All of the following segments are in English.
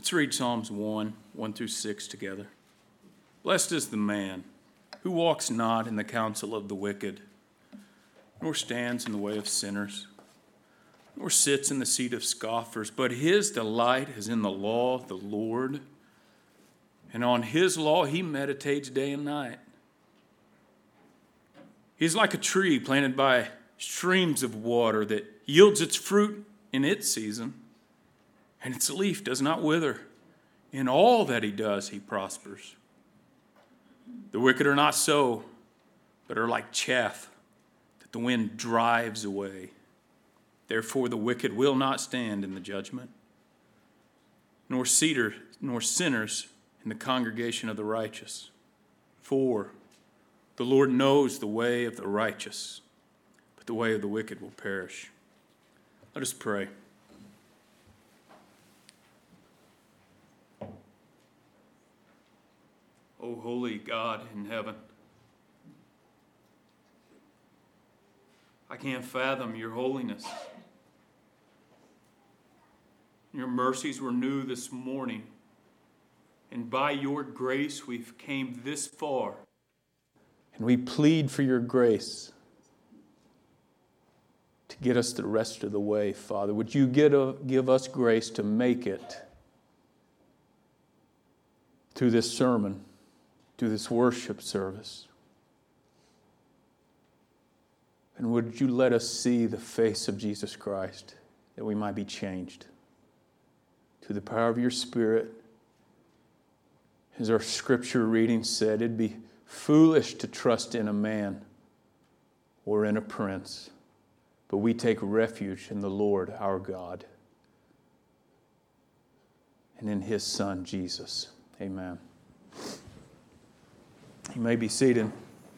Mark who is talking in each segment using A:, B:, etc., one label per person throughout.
A: Let's read Psalms 1 through 6 together. Blessed is the man who walks not in the counsel of the wicked, nor stands in the way of sinners, nor sits in the seat of scoffers, but his delight is in the law of the Lord, and on his law he meditates day and night. He is like a tree planted by streams of water that yields its fruit in its season, and its leaf does not wither. In all that he does, he prospers. The wicked are not so, but are like chaff that the wind drives away. Therefore the wicked will not stand in the judgment, nor sinners in the congregation of the righteous. For the Lord knows the way of the righteous, but the way of the wicked will perish. Let us pray. O holy God in heaven, I can't fathom your holiness. Your mercies were new this morning, and by your grace we've came this far. And we plead for your grace to get us the rest of the way, Father. Would you give us grace to make it through this sermon, through this worship service? And would you let us see the face of Jesus Christ, that we might be changed? Through the power of your Spirit, as our scripture reading said, it'd be foolish to trust in a man or in a prince, but we take refuge in the Lord our God and in his Son, Jesus. Amen. You may be seated.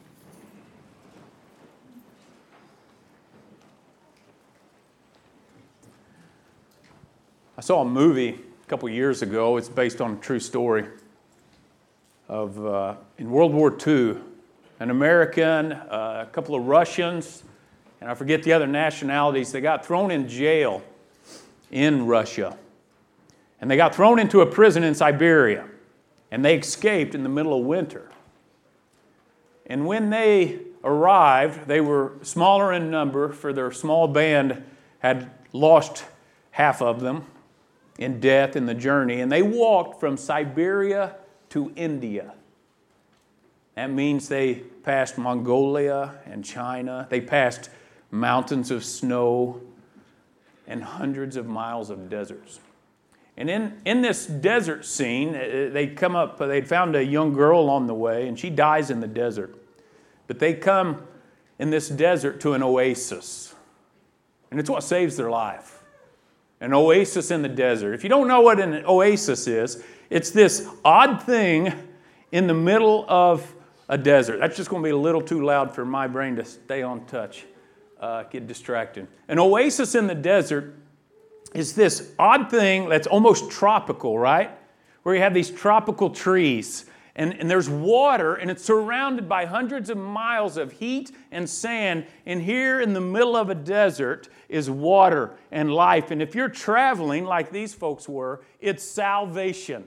A: I saw a movie a couple years ago. It's based on a true story of in World War II, an American, a couple of Russians, and I forget the other nationalities. They got thrown in jail in Russia, and they got thrown into a prison in Siberia, and they escaped in the middle of winter. And when they arrived, they were smaller in number, for their small band had lost half of them in death in the journey, and they walked from Siberia to India. That means they passed Mongolia and China. They passed mountains of snow and hundreds of miles of deserts. And in this desert scene, they'd found a young girl on the way, and she dies in the desert. But they come in this desert to an oasis. And it's what saves their life. An oasis in the desert. If you don't know what an oasis is, it's this odd thing in the middle of a desert. That's just going to be a little too loud for my brain to stay on touch, get distracted. An oasis in the desert is this odd thing that's almost tropical, right? Where you have these tropical trees. And there's water, and it's surrounded by hundreds of miles of heat and sand. And here in the middle of a desert is water and life. And if you're traveling like these folks were, it's salvation.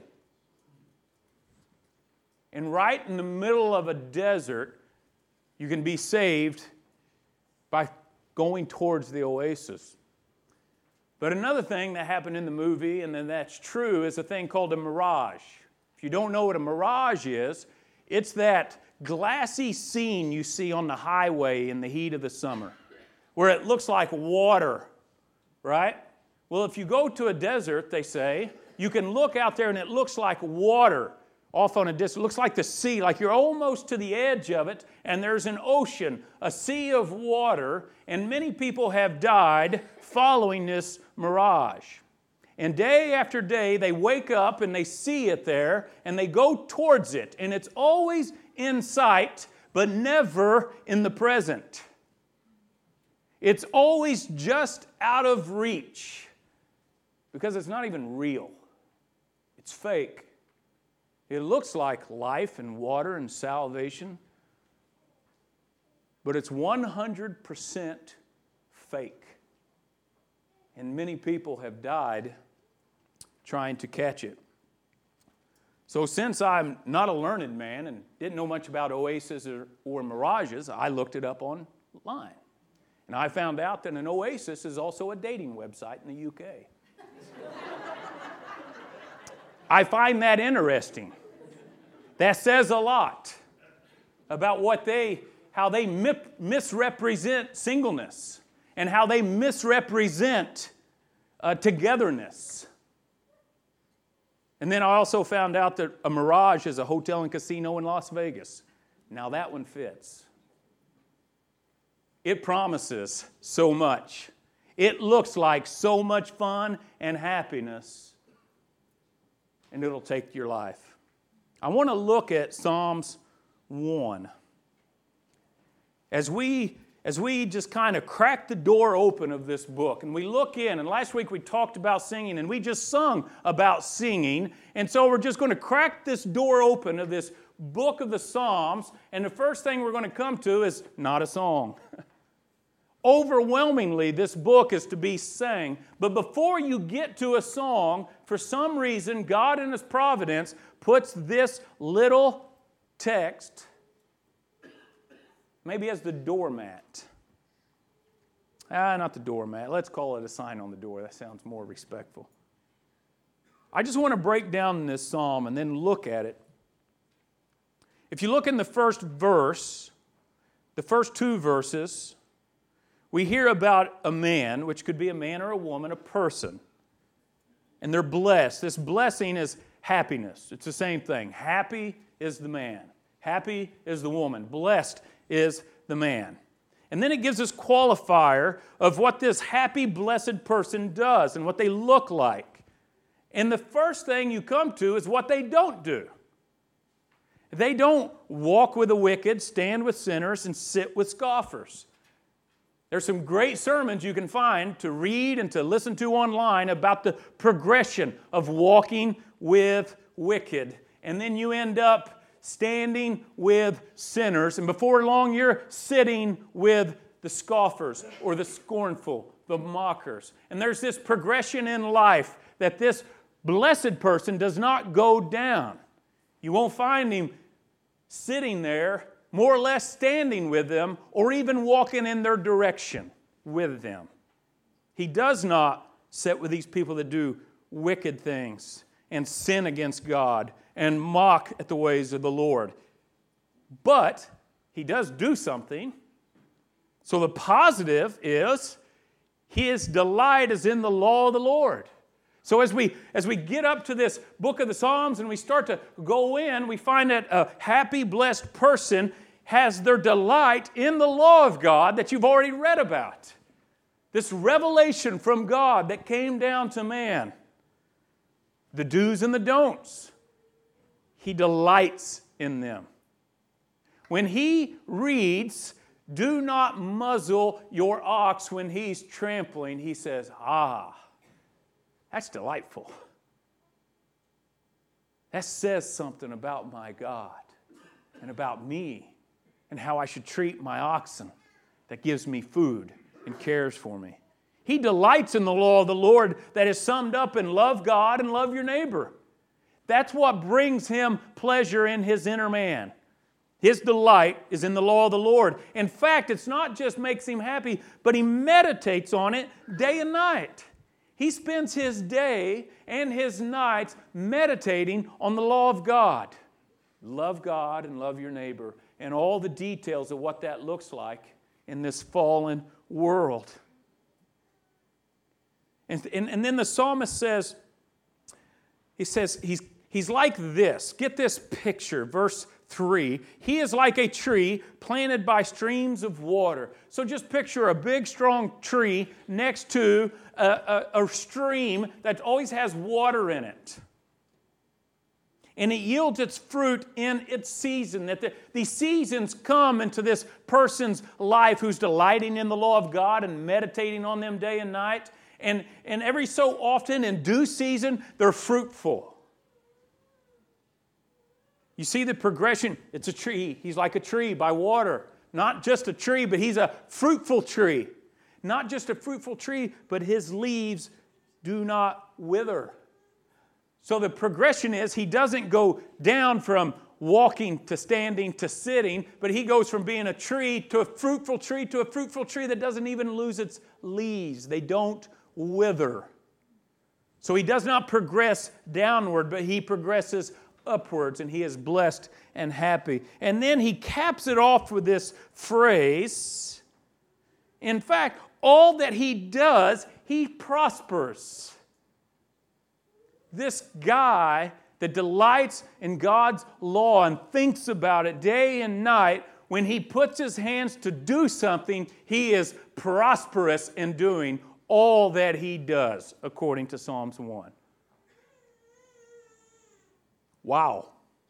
A: And right in the middle of a desert, you can be saved by going towards the oasis. But another thing that happened in the movie, and then that's true, is a thing called a mirage. If you don't know what a mirage is, it's that glassy scene you see on the highway in the heat of the summer, where it looks like water, right? Well, if you go to a desert, they say, you can look out there and it looks like water off on a distance. It looks like the sea, like you're almost to the edge of it, and there's an ocean, a sea of water, and many people have died following this mirage. And day after day, they wake up and they see it there, and they go towards it, and it's always in sight, but never in the present. It's always just out of reach, because it's not even real. It's fake. It looks like life and water and salvation, but it's 100% fake. And many people have died trying to catch it. So since I'm not a learned man and didn't know much about oases or mirages, I looked it up online. And I found out that an oasis is also a dating website in the UK. I find that interesting. That says a lot about how they misrepresent singleness and how they misrepresent togetherness. And then I also found out that a Mirage is a hotel and casino in Las Vegas. Now that one fits. It promises so much. It looks like so much fun and happiness, and it'll take your life. I want to look at Psalms 1. As we just kind of crack the door open of this book, and we look in, and last week we talked about singing, and we just sung about singing, and so we're just going to crack this door open of this book of the Psalms, and the first thing we're going to come to is not a song. Overwhelmingly, this book is to be sang, but before you get to a song, for some reason, God in His providence puts this little text maybe as the doormat. Not the doormat. Let's call it a sign on the door. That sounds more respectful. I just want to break down this psalm and then look at it. If you look in the first verse, the first two verses, we hear about a man, which could be a man or a woman, a person. And they're blessed. This blessing is happiness. It's the same thing. Happy is the man. Happy is the woman. Blessed is the man. And then it gives us qualifier of what this happy, blessed person does and what they look like. And the first thing you come to is what they don't do. They don't walk with the wicked, stand with sinners, and sit with scoffers. There's some great sermons you can find to read and to listen to online about the progression of walking with wicked. And then you end up standing with sinners, and before long you're sitting with the scoffers or the scornful, the mockers. And there's this progression in life that this blessed person does not go down. You won't find him sitting there, more or less standing with them, or even walking in their direction with them. He does not sit with these people that do wicked things and sin against God and mock at the ways of the Lord. But he does do something. So the positive is his delight is in the law of the Lord. So as we get up to this book of the Psalms and we start to go in, we find that a happy, blessed person has their delight in the law of God that you've already read about. This revelation from God that came down to man. The do's and the don'ts. He delights in them. When he reads, "Do not muzzle your ox when he's trampling," he says, that's delightful. That says something about my God and about me and how I should treat my oxen that gives me food and cares for me. He delights in the law of the Lord that is summed up in love God and love your neighbor. That's what brings him pleasure in his inner man. His delight is in the law of the Lord. In fact, it's not just makes him happy, but he meditates on it day and night. He spends his day and his nights meditating on the law of God. Love God and love your neighbor, and all the details of what that looks like in this fallen world. And then the psalmist says, he's like this. Get this picture, verse 3. He is like a tree planted by streams of water. So just picture a big, strong tree next to a stream that always has water in it. And it yields its fruit in its season. That these seasons come into this person's life who's delighting in the law of God and meditating on them day and night. And every so often, in due season, they're fruitful. You see the progression. It's a tree. He's like a tree by water. Not just a tree, but he's a fruitful tree. Not just a fruitful tree, but his leaves do not wither. So the progression is he doesn't go down from walking to standing to sitting, but he goes from being a tree to a fruitful tree to a fruitful tree that doesn't even lose its leaves. They don't wither. So he does not progress downward, but he progresses upwards, and he is blessed and happy. And then he caps it off with this phrase. In fact, all that he does, he prospers. This guy that delights in God's law and thinks about it day and night, when he puts his hands to do something, he is prosperous in doing all that he does, according to Psalms 1. Wow.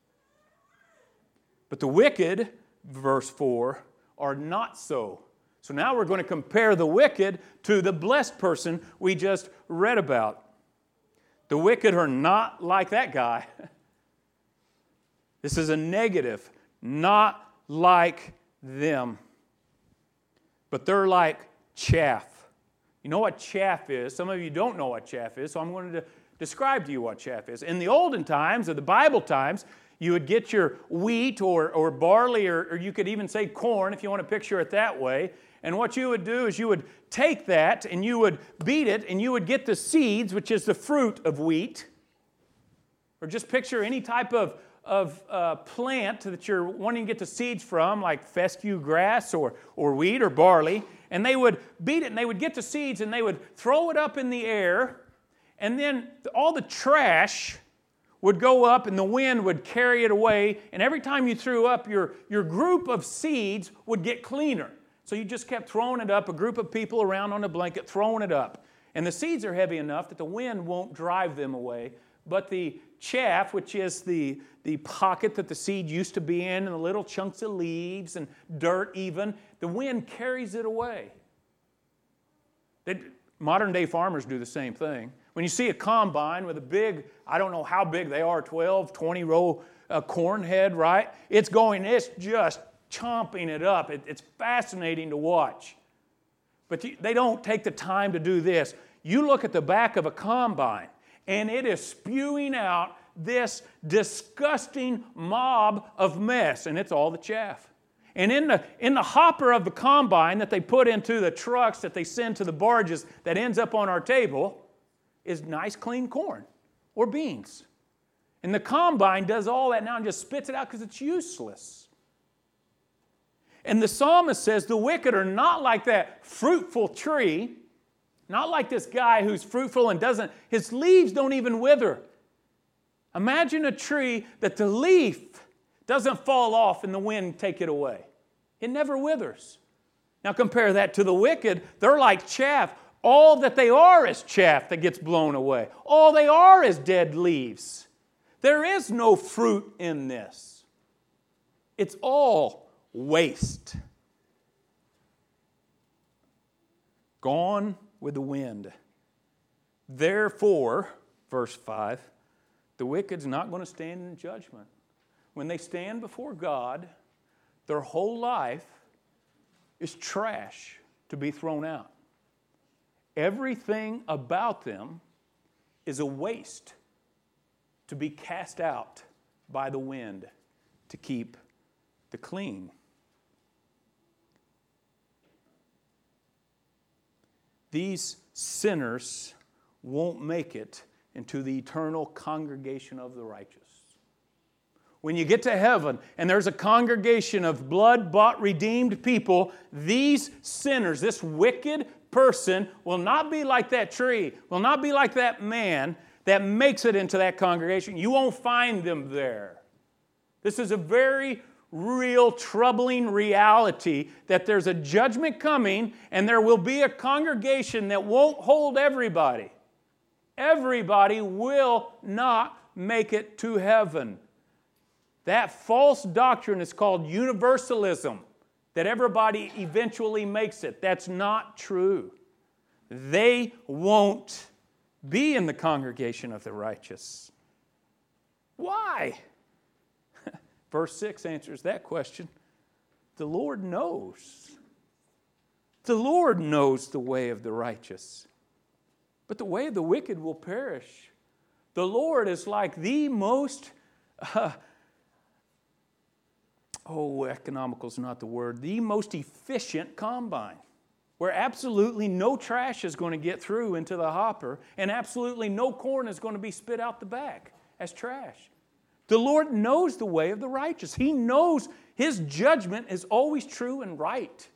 A: But the wicked, verse 4, are not so. So now we're going to compare the wicked to the blessed person we just read about. The wicked are not like that guy. This is a negative, not like them. But they're like chaff. You know what chaff is? Some of you don't know what chaff is, so I'm going to describe to you what chaff is. In the olden times, or the Bible times, you would get your wheat or barley, or you could even say corn if you want to picture it that way. And what you would do is you would take that and you would beat it and you would get the seeds, which is the fruit of wheat. Or just picture any type of plant that you're wanting to get the seeds from, like fescue grass or wheat or barley. And they would beat it and they would get the seeds and they would throw it up in the air. And then all the trash would go up and the wind would carry it away. And every time you threw up, your group of seeds would get cleaner. So you just kept throwing it up, a group of people around on a blanket throwing it up. And the seeds are heavy enough that the wind won't drive them away. But the chaff, which is the pocket that the seed used to be in, and the little chunks of leaves and dirt even, the wind carries it away. Modern day farmers do the same thing. When you see a combine with a big, I don't know how big they are, 12, 20 row corn head, right? It's just chomping it up. It's fascinating to watch. But they don't take the time to do this. You look at the back of a combine, and it is spewing out this disgusting mob of mess, and it's all the chaff. And in the hopper of the combine that they put into the trucks that they send to the barges that ends up on our table is nice clean corn or beans. And the combine does all that now and just spits it out because it's useless. And the psalmist says the wicked are not like that fruitful tree, not like this guy who's fruitful and his leaves don't even wither. Imagine a tree that the leaf doesn't fall off and the wind take it away. It never withers. Now compare that to the wicked. They're like chaff. All that they are is chaff that gets blown away. All they are is dead leaves. There is no fruit in this. It's all waste. Gone with the wind. Therefore, verse 5, the wicked's not going to stand in judgment. When they stand before God, their whole life is trash to be thrown out. Everything about them is a waste to be cast out by the wind to keep the clean. These sinners won't make it into the eternal congregation of the righteous. When you get to heaven and there's a congregation of blood-bought, redeemed people, these sinners, this wicked person, will not be like that tree, will not be like that man that makes it into that congregation. You won't find them there. This is a very real, troubling reality that there's a judgment coming and there will be a congregation that won't hold everybody. Everybody will not make it to heaven. That false doctrine is called universalism, that everybody eventually makes it. That's not true. They won't be in the congregation of the righteous. Why? Verse 6 answers that question. The Lord knows. The Lord knows the way of the righteous, but the way of the wicked will perish. The Lord is like the most, economical is not the word, the most efficient combine, where absolutely no trash is going to get through into the hopper and absolutely no corn is going to be spit out the back as trash. The Lord knows the way of the righteous. He knows His judgment is always true and right.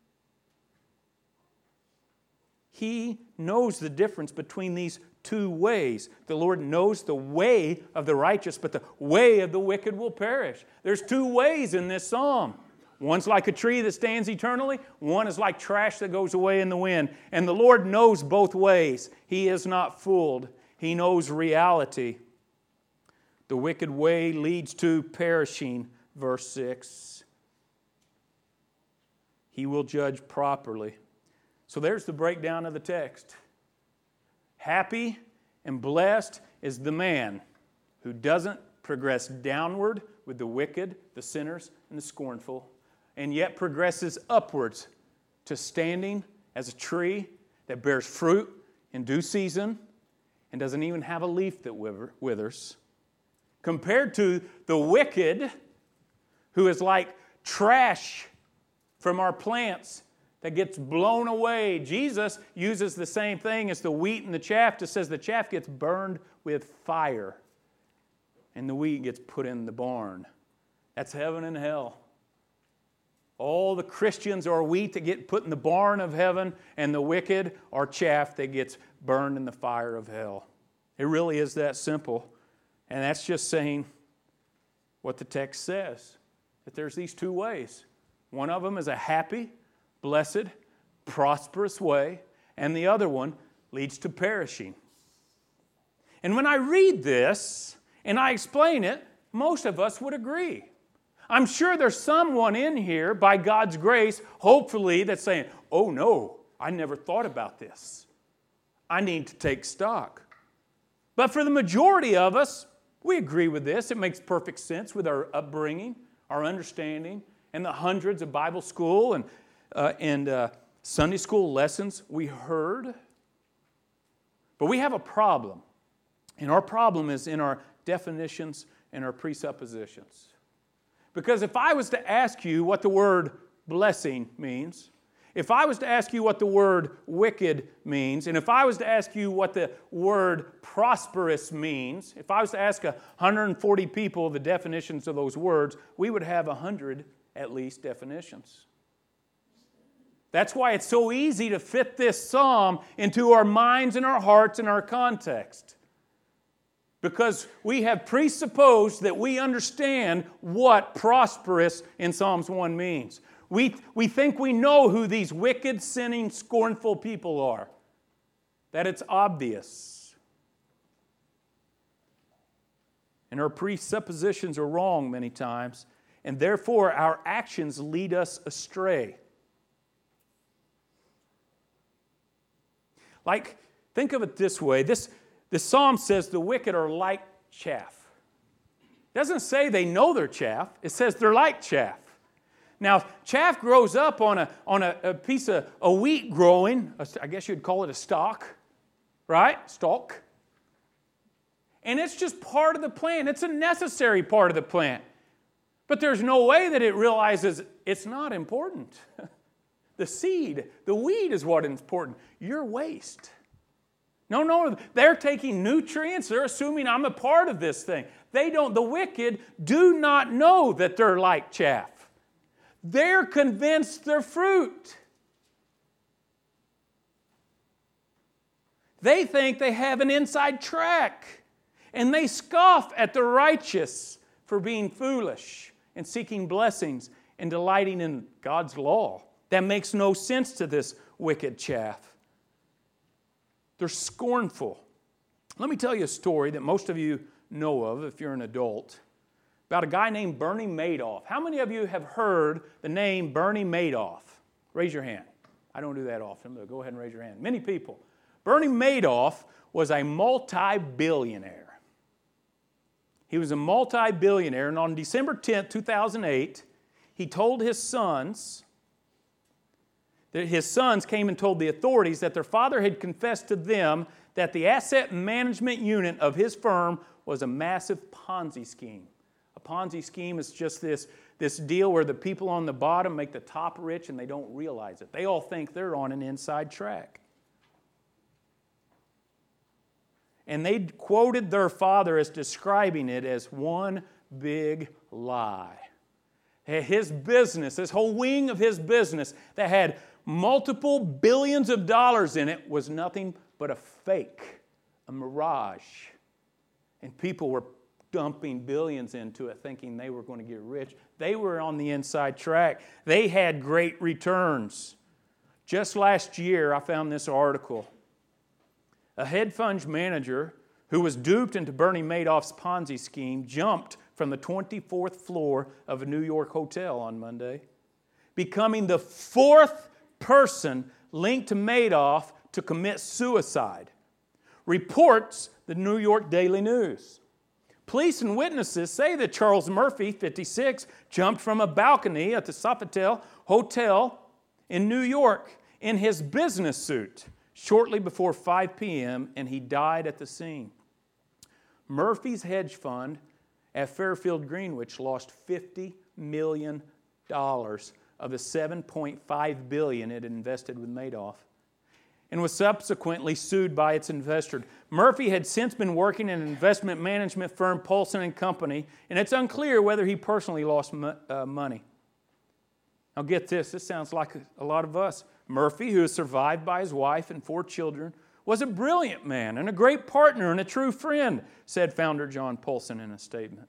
A: He knows the difference between these two ways. The Lord knows the way of the righteous, but the way of the wicked will perish. There's two ways in this psalm. One's like a tree that stands eternally. One is like trash that goes away in the wind. And the Lord knows both ways. He is not fooled. He knows reality. The wicked way leads to perishing, verse 6. He will judge properly. So there's the breakdown of the text. Happy and blessed is the man who doesn't progress downward with the wicked, the sinners, and the scornful, and yet progresses upwards to standing as a tree that bears fruit in due season and doesn't even have a leaf that withers. Compared to the wicked, who is like trash from our plants that gets blown away. Jesus uses the same thing as the wheat and the chaff. It says the chaff gets burned with fire and the wheat gets put in the barn. That's heaven and hell. All the Christians are wheat that get put in the barn of heaven, and the wicked are chaff that gets burned in the fire of hell. It really is that simple. And that's just saying what the text says, that there's these two ways. One of them is a happy, blessed, prosperous way, and the other one leads to perishing. And when I read this and I explain it, most of us would agree. I'm sure there's someone in here, by God's grace, hopefully, that's saying, oh no, I never thought about this. I need to take stock. But for the majority of us, we agree with this. It makes perfect sense with our upbringing, our understanding, and the hundreds of Bible school and Sunday school lessons we heard. But we have a problem. And our problem is in our definitions and our presuppositions. Because if I was to ask you what the word blessing means, if I was to ask you what the word wicked means, and if I was to ask you what the word prosperous means, if I was to ask 140 people the definitions of those words, we would have 100 at least definitions. That's why it's so easy to fit this psalm into our minds and our hearts and our context. Because we have presupposed that we understand what prosperous in Psalms 1 means. We think we know who these wicked, sinning, scornful people are. That it's obvious. And our presuppositions are wrong many times, and therefore our actions lead us astray. Like, think of it this way. This psalm says the wicked are like chaff. It doesn't say they know they're chaff. It says they're like chaff. Now, chaff grows up on a piece of a wheat growing. I guess you'd call it a stalk, right? Stalk. And it's just part of the plant. It's a necessary part of the plant. But there's no way that it realizes it's not important. The seed, the weed is what is important. Your waste. No, they're taking nutrients. They're assuming I'm a part of this thing. The wicked do not know that they're like chaff. They're convinced they're fruit. They think they have an inside track. And they scoff at the righteous for being foolish and seeking blessings and delighting in God's law. That makes no sense to this wicked chaff. They're scornful. Let me tell you a story that most of you know of if you're an adult, about a guy named Bernie Madoff. How many of you have heard the name Bernie Madoff? Raise your hand. I don't do that often, but go ahead and raise your hand. Many people. Bernie Madoff was a multi-billionaire. He was a multi-billionaire, and on December 10th, 2008, he told his sons that his sons came and told the authorities that their father had confessed to them that the asset management unit of his firm was a massive Ponzi scheme. A Ponzi scheme is just this deal where the people on the bottom make the top rich and they don't realize it. They all think they're on an inside track. And they quoted their father as describing it as one big lie. His business, this whole wing of his business that had multiple billions of dollars in it was nothing but a fake, a mirage. And people were dumping billions into it thinking they were going to get rich. They were on the inside track. They had great returns. Just last year, I found this article. A hedge fund manager who was duped into Bernie Madoff's Ponzi scheme jumped from the 24th floor of a New York hotel on Monday, becoming the fourth person linked to Madoff to commit suicide, reports the New York Daily News. Police and witnesses say that Charles Murphy, 56, jumped from a balcony at the Sofitel Hotel in New York in his business suit shortly before 5 p.m., and he died at the scene. Murphy's hedge fund at Fairfield Greenwich lost $50 million of the $7.5 billion it invested with Madoff, and was subsequently sued by its investor. Murphy had since been working in an investment management firm, Paulson & Company, and it's unclear whether he personally lost money. Now get this sounds like a lot of us. Murphy, who is survived by his wife and 4 children, was a brilliant man and a great partner and a true friend, said founder John Paulson in a statement.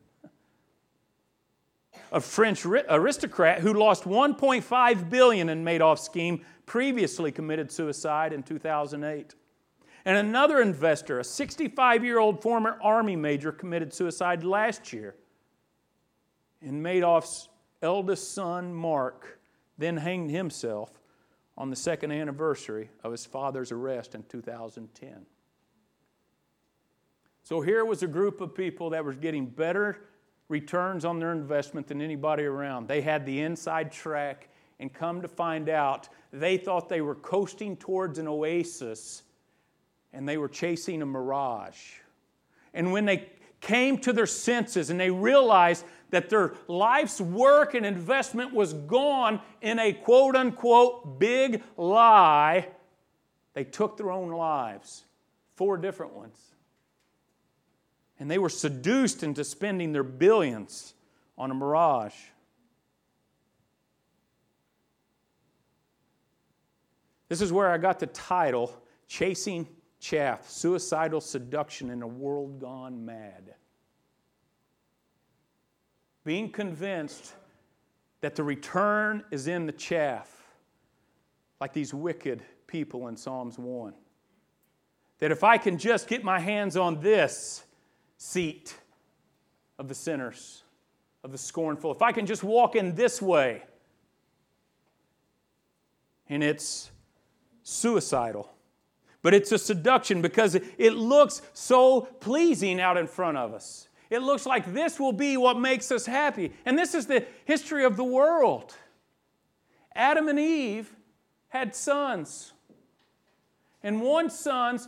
A: A French aristocrat who lost $1.5 billion in Madoff's scheme previously committed suicide in 2008. And another investor, a 65-year-old former Army major, committed suicide last year. And Madoff's eldest son, Mark, then hanged himself on the second anniversary of his father's arrest in 2010. So here was a group of people that were getting better returns on their investment than anybody around. They had the inside track, and come to find out, they thought they were coasting towards an oasis, and they were chasing a mirage. And when they came to their senses and they realized that their life's work and investment was gone in a quote-unquote big lie, they took their own lives, 4 different ones. And they were seduced into spending their billions on a mirage. This is where I got the title, Chasing Chaff, Suicidal Seduction in a World Gone Mad. Being convinced that the return is in the chaff, like these wicked people in Psalms 1. That if I can just get my hands on this seat of the sinners, of the scornful, if I can just walk in this way, and it's suicidal. But it's a seduction because it looks so pleasing out in front of us. It looks like this will be what makes us happy. And this is the history of the world. Adam and Eve had sons. And one son's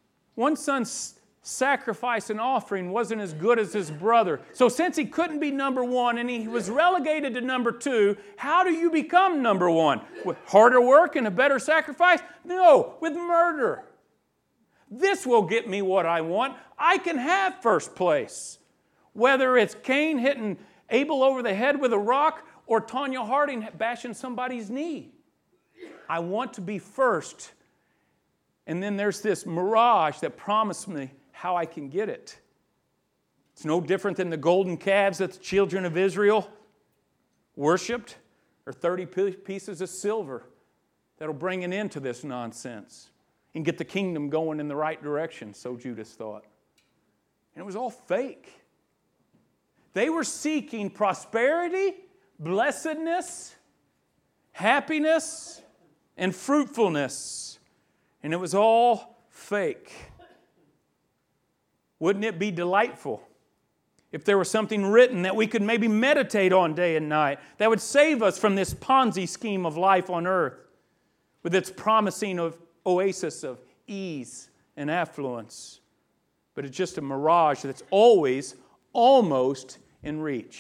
A: sacrifice and offering wasn't as good as his brother. So since he couldn't be number 1 and he was relegated to number 2, how do you become number 1? With harder work and a better sacrifice? No, with murder. This will get me what I want. I can have first place. Whether it's Cain hitting Abel over the head with a rock or Tanya Harding bashing somebody's knee. I want to be first. And then there's this mirage that promised me how I can get it. It's no different than the golden calves that the children of Israel worshipped, or 30 pieces of silver that'll bring an end to this nonsense and get the kingdom going in the right direction, so Judas thought. And it was all fake. They were seeking prosperity, blessedness, happiness, and fruitfulness. And it was all fake. Wouldn't it be delightful if there was something written that we could maybe meditate on day and night that would save us from this Ponzi scheme of life on earth with its promising of oasis of ease and affluence, but it's just a mirage that's always almost in reach.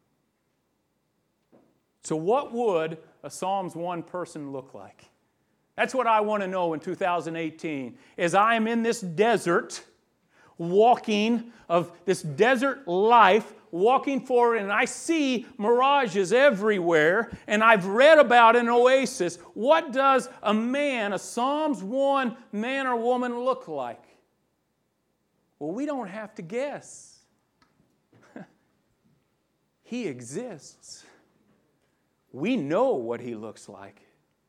A: So what would a Psalms 1 person look like? That's what I want to know in 2018. As I am in this desert, walking of this desert life, walking forward, and I see mirages everywhere, and I've read about an oasis. What does a man, a Psalms 1 man or woman look like? Well, we don't have to guess. He exists. We know what he looks like.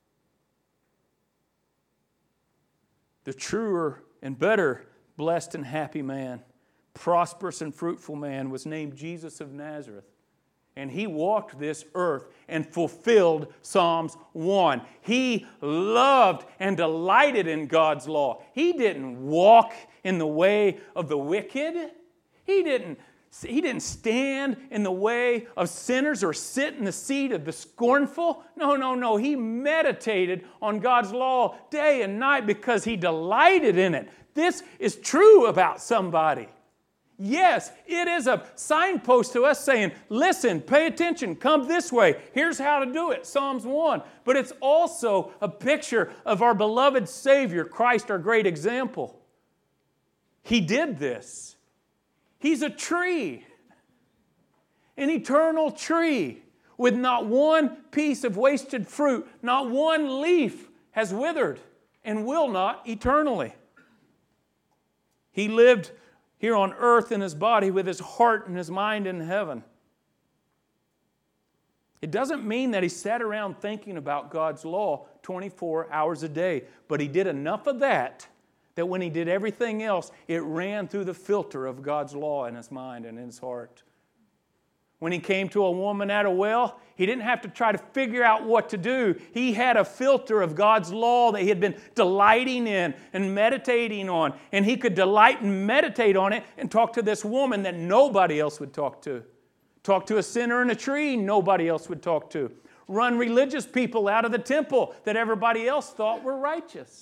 A: The truer and better blessed and happy man, prosperous and fruitful man, was named Jesus of Nazareth. And he walked this earth and fulfilled Psalms 1. He loved and delighted in God's law. He didn't walk in the way of the wicked. He didn't stand in the way of sinners or sit in the seat of the scornful. No. He meditated on God's law day and night because he delighted in it. This is true about somebody. Yes, it is a signpost to us saying, listen, pay attention, come this way. Here's how to do it, Psalms 1. But it's also a picture of our beloved Savior, Christ, our great example. He did this. He's a tree, an eternal tree with not one piece of wasted fruit, not one leaf has withered and will not eternally. He lived here on earth in his body with his heart and his mind in heaven. It doesn't mean that he sat around thinking about God's law 24 hours a day, but he did enough of that when he did everything else, it ran through the filter of God's law in his mind and in his heart. When he came to a woman at a well, he didn't have to try to figure out what to do. He had a filter of God's law that he had been delighting in and meditating on. And he could delight and meditate on it and talk to this woman that nobody else would talk to. Talk to a sinner in a tree nobody else would talk to. Run religious people out of the temple that everybody else thought were righteous.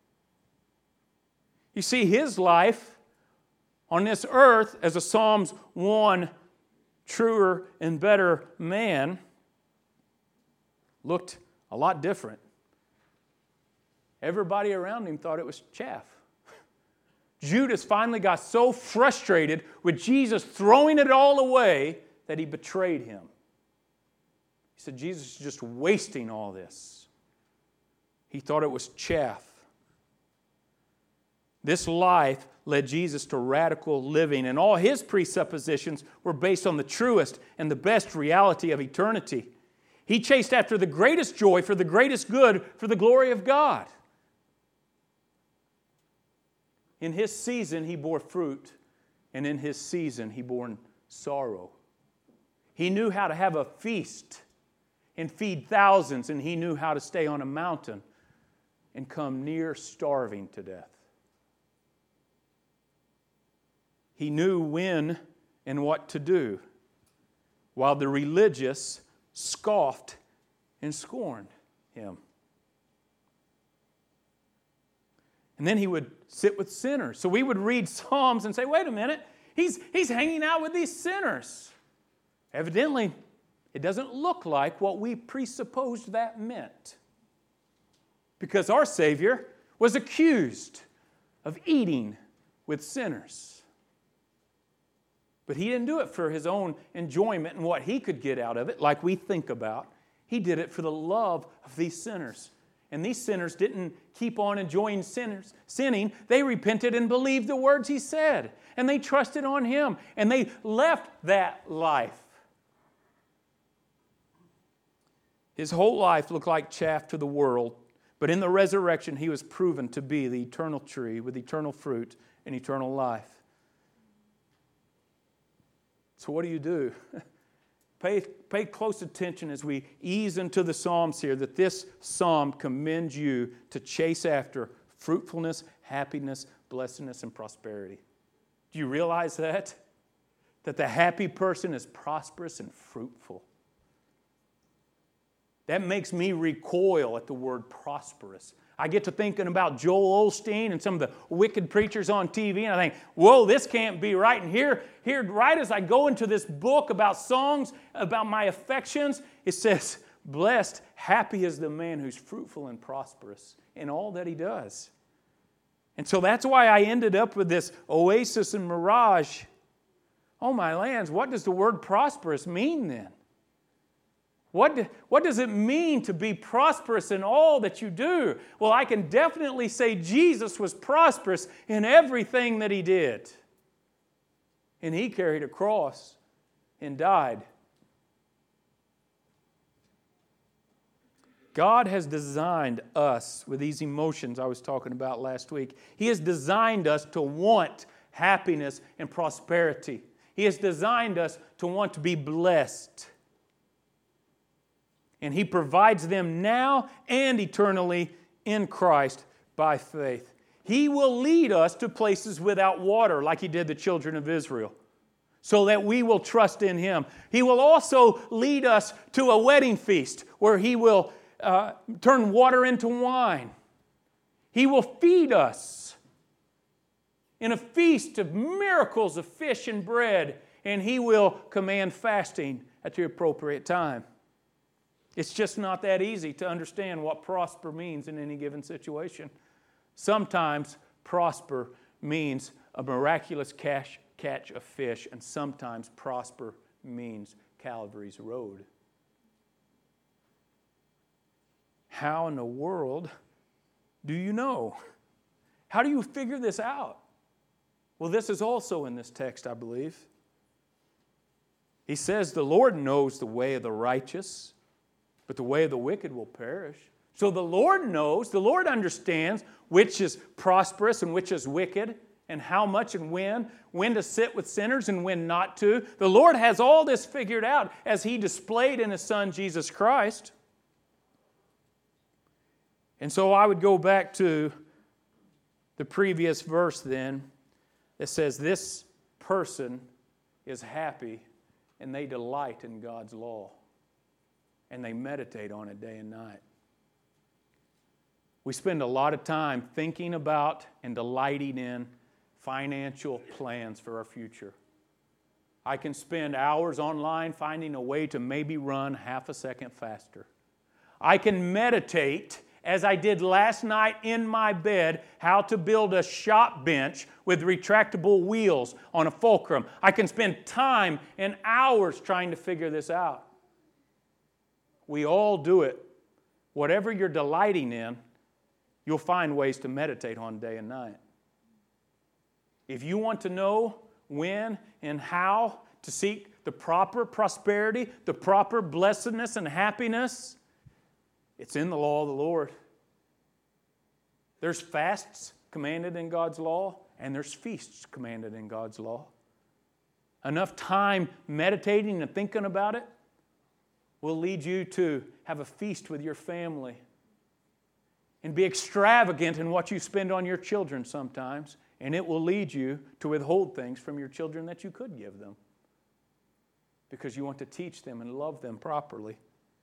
A: You see, his life on this earth as a Psalms 1 truer and better man looked a lot different. Everybody around him thought it was chaff. Judas finally got so frustrated with Jesus throwing it all away that he betrayed him. He said, Jesus is just wasting all this. He thought it was chaff. This life led Jesus to radical living, and all his presuppositions were based on the truest and the best reality of eternity. He chased after the greatest joy for the greatest good for the glory of God. In his season, he bore fruit, and in his season, he bore sorrow. He knew how to have a feast and feed thousands, and he knew how to stay on a mountain and come near starving to death. He knew when and what to do, while the religious scoffed and scorned him. And then he would sit with sinners. So we would read Psalms and say, wait a minute, he's hanging out with these sinners. Evidently, it doesn't look like what we presupposed that meant. Because our Savior was accused of eating with sinners. But he didn't do it for his own enjoyment and what he could get out of it, like we think about. He did it for the love of these sinners. And these sinners didn't keep on enjoying sinning. They repented and believed the words he said. And they trusted on him. And they left that life. His whole life looked like chaff to the world. But in the resurrection, he was proven to be the eternal tree with eternal fruit and eternal life. So what do? Pay close attention as we ease into the Psalms here, that this Psalm commends you to chase after fruitfulness, happiness, blessedness, and prosperity. Do you realize that? That the happy person is prosperous and fruitful. That makes me recoil at the word prosperous. I get to thinking about Joel Osteen and some of the wicked preachers on TV, and I think, whoa, this can't be right. And here, right as I go into this book about songs, about my affections, it says, blessed, happy is the man who's fruitful and prosperous in all that he does. And so that's why I ended up with this oasis and mirage. Oh my lands, what does the word prosperous mean then? What does it mean to be prosperous in all that you do? Well, I can definitely say Jesus was prosperous in everything that He did. And He carried a cross and died. God has designed us with these emotions I was talking about last week. He has designed us to want happiness and prosperity. He has designed us to want to be blessed. And He provides them now and eternally in Christ by faith. He will lead us to places without water like He did the children of Israel, so that we will trust in Him. He will also lead us to a wedding feast where He will turn water into wine. He will feed us in a feast of miracles of fish and bread, and He will command fasting at the appropriate time. It's just not that easy to understand what prosper means in any given situation. Sometimes prosper means a miraculous catch of fish, and sometimes prosper means Calvary's road. How in the world do you know? How do you figure this out? Well, this is also in this text, I believe. He says, the Lord knows the way of the righteous, but the way of the wicked will perish. So the Lord knows, the Lord understands which is prosperous and which is wicked, and how much and when to sit with sinners and when not to. The Lord has all this figured out as He displayed in His Son, Jesus Christ. And so I would go back to the previous verse then that says, this person is happy and they delight in God's law. And they meditate on it day and night. We spend a lot of time thinking about and delighting in financial plans for our future. I can spend hours online finding a way to maybe run half a second faster. I can meditate, as I did last night in my bed, how to build a shop bench with retractable wheels on a fulcrum. I can spend time and hours trying to figure this out. We all do it. Whatever you're delighting in, you'll find ways to meditate on day and night. If you want to know when and how to seek the proper prosperity, the proper blessedness and happiness, it's in the law of the Lord. There's fasts commanded in God's law, and there's feasts commanded in God's law. Enough time meditating and thinking about it will lead you to have a feast with your family and be extravagant in what you spend on your children sometimes, and it will lead you to withhold things from your children that you could give them because you want to teach them and love them properly.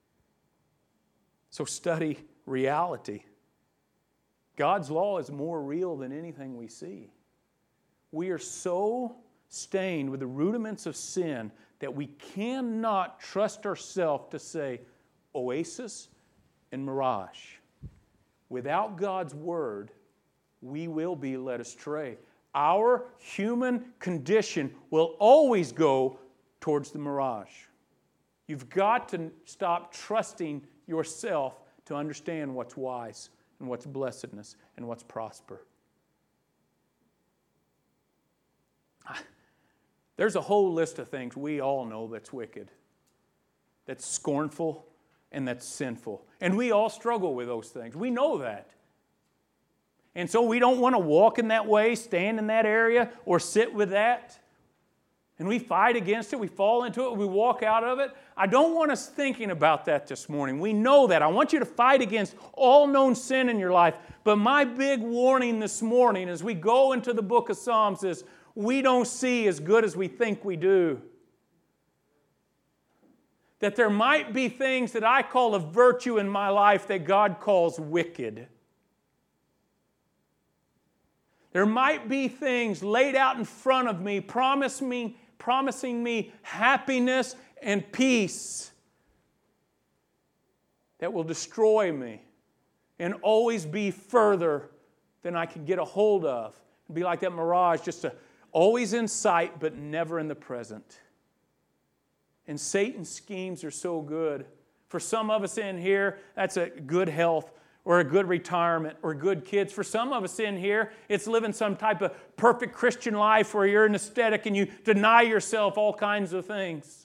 A: So study reality. God's law is more real than anything we see. We are so stained with the rudiments of sin that we cannot trust ourselves to say oasis and mirage. Without God's Word, we will be led astray. Our human condition will always go towards the mirage. You've got to stop trusting yourself to understand what's wise and what's blessedness and what's prosper. There's a whole list of things we all know that's wicked, that's scornful, and that's sinful. And we all struggle with those things. We know that. And so we don't want to walk in that way, stand in that area, or sit with that. And we fight against it, we fall into it, we walk out of it. I don't want us thinking about that this morning. We know that. I want you to fight against all known sin in your life. But my big warning this morning as we go into the book of Psalms is we don't see as good as we think we do. That there might be things that I call a virtue in my life that God calls wicked. There might be things laid out in front of me, promising me happiness and peace that will destroy me and always be further than I can get a hold of. It'd be like that mirage, always in sight but never in the present. And Satan's schemes are so good. For some of us in here, that's a good health or a good retirement or good kids. For some of us in here, it's living some type of perfect Christian life where you're an ascetic and you deny yourself all kinds of things.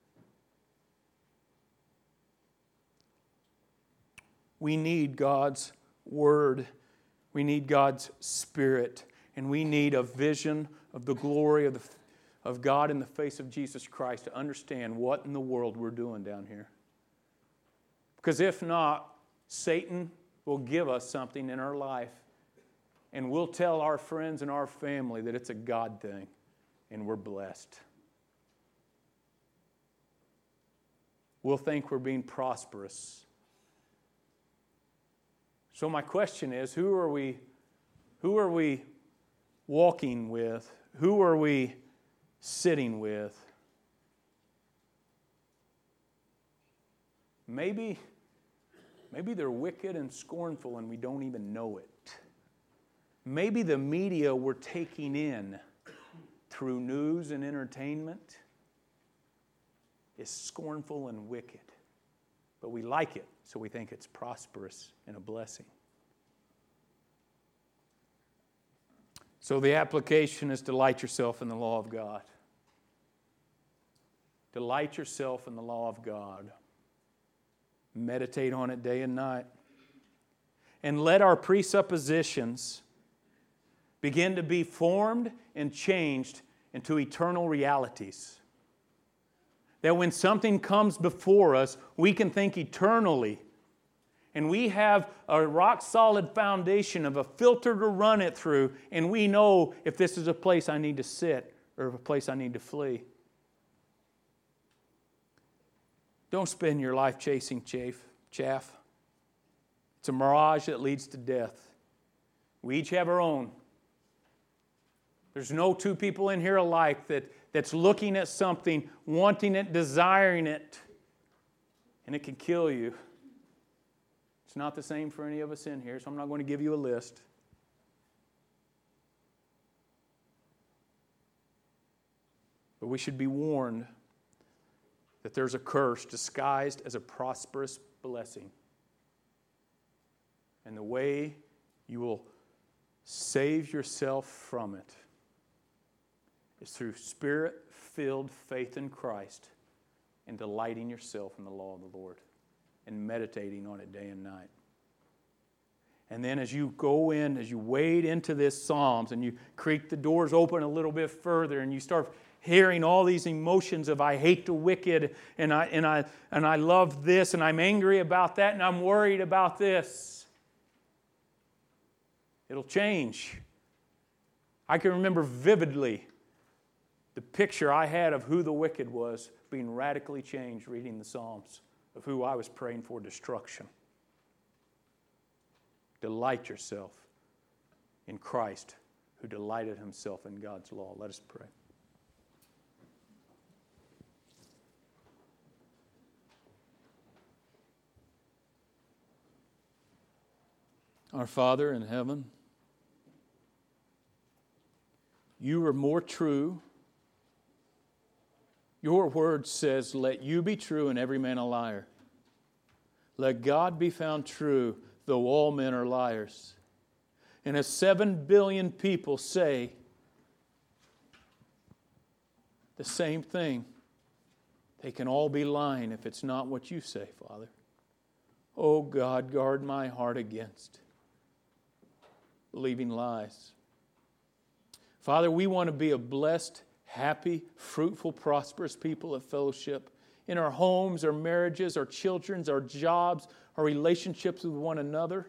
A: We need God's Word. We need God's Spirit. And we need a vision of the glory of God in the face of Jesus Christ to understand what in the world we're doing down here. Because if not, Satan will give us something in our life and we'll tell our friends and our family that it's a God thing and we're blessed. We'll think we're being prosperous. So my question is, who are we walking with? Who are we sitting with? Maybe they're wicked and scornful and we don't even know it. Maybe the media we're taking in through news and entertainment is scornful and wicked. But we like it, so we think it's prosperous and a blessing. So the application is delight yourself in the law of God. Delight yourself in the law of God. Meditate on it day and night. And let our presuppositions begin to be formed and changed into eternal realities. That when something comes before us, we can think eternally. And we have a rock-solid foundation of a filter to run it through, and we know if this is a place I need to sit or a place I need to flee. Don't spend your life chasing chaff. It's a mirage that leads to death. We each have our own. There's no two people in here alike that's looking at something, wanting it, desiring it, and it can kill you. It's not the same for any of us in here, so I'm not going to give you a list. But we should be warned that there's a curse disguised as a prosperous blessing. And the way you will save yourself from it is through Spirit-filled faith in Christ and delighting yourself in the law of the Lord and meditating on it day and night. And then as you go in, as you wade into this Psalms and you creak the doors open a little bit further and you start hearing all these emotions of I hate the wicked and I love this and I'm angry about that and I'm worried about this. It'll change. I can remember vividly the picture I had of who the wicked was being radically changed reading the Psalms of who I was praying for destruction. Delight yourself in Christ who delighted himself in God's law. Let us pray. Our Father in heaven, you are more true. Your word says, let you be true and every man a liar. Let God be found true, though all men are liars. And as 7 billion people say the same thing, they can all be lying if it's not what you say, Father. Oh God, guard my heart against believing lies. Father, we want to be a blessed, happy, fruitful, prosperous people at Fellowship in our homes, our marriages, our children's, our jobs, our relationships with one another.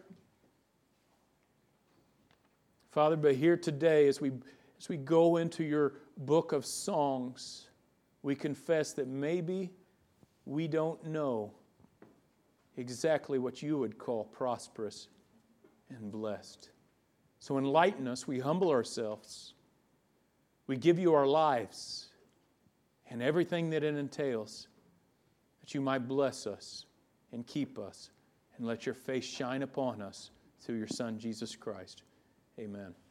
A: Father, but here today, as we go into your book of songs, we confess that maybe we don't know exactly what you would call prosperous and blessed. So enlighten us. We humble ourselves. We give you our lives and everything that it entails, that you might bless us and keep us and let your face shine upon us through your Son, Jesus Christ. Amen.